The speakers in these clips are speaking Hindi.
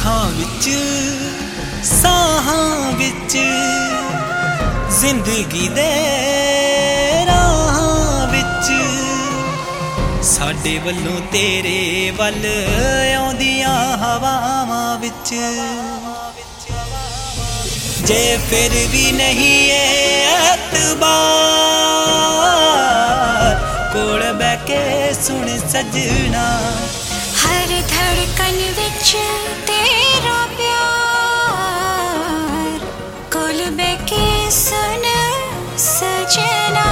ਅੱਖਾਂ ਵਿੱਚ ਸਾਹਾਂ ਵਿੱਚ ਜ਼ਿੰਦਗੀ ਦੇ ਰਾਹਾਂ ਵਿੱਚ ਸਾਡੇ ਵੱਲੋਂ ਤੇਰੇ ਵੱਲ ਆਉਂਦੀਆਂ ਹਵਾਵਾਂ ਵਿੱਚ ਜੇ ਫਿਰ ਵੀ ਨਹੀਂ ਐਤਬਾਰ ਕੋਲ ਬਹਿ ਕੇ ਸੁਣ ਸਜਣਾ हर धड़कन विच तेरा प्यार कोल बैके सुन सजना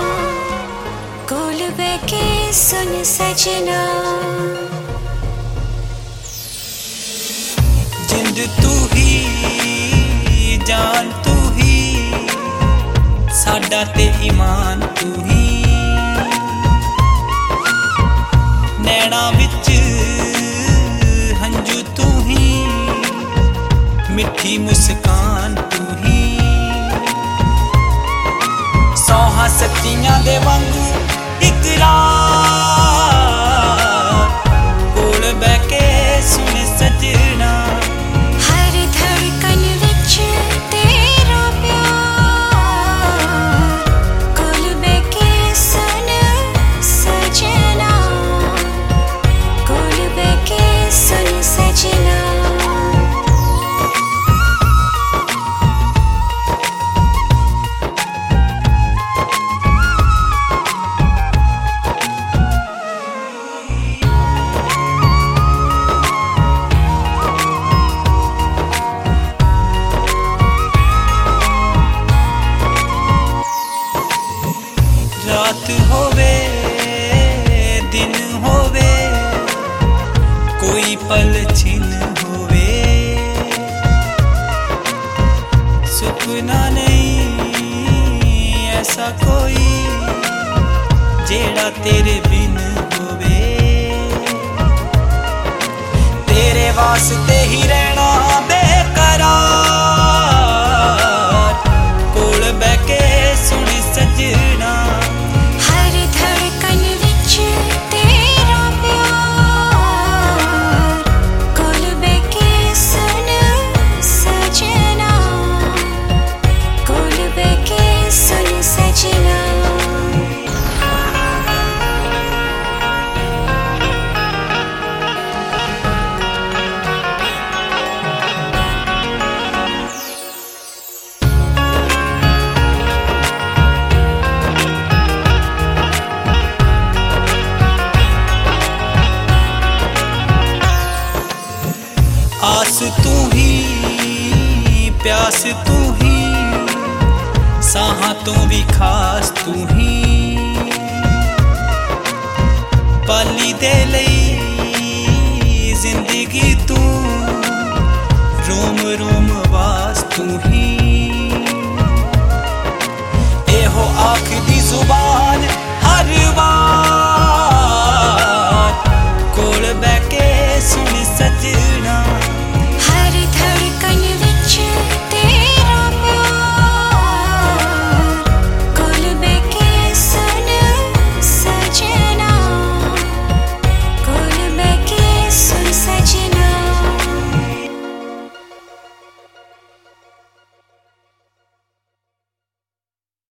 कोल बैके सुन सजना जिंद तू ही जान तू ही साडा ते ईमान तू ही नैना विच हंजू तू ही मिठी मुस्कान तू ही सौहा सच्चियां दे वांगू इकरार कोल बैठ के सुन सजना हर धड़कन विच तेरा प्यार कोल बैके सुन सजना कोल बैके सुन सजना रात होवे दिन होवे कोई पल छिन होवे सुपना नहीं ऐसा कोई जेड़ा तेरे बिन होवे तेरे वास्ते ही रहना बेकरार कोल बैठ के सुन सजना हर धड़कन विच तेरा प्यार कोल बैके सुन सजना कोल बैके सुन सजना आस तू ही प्यास तू ही साहां तो भी खास तू ही पाली दे लई जिंदगी तू रोम रोम वास तू ही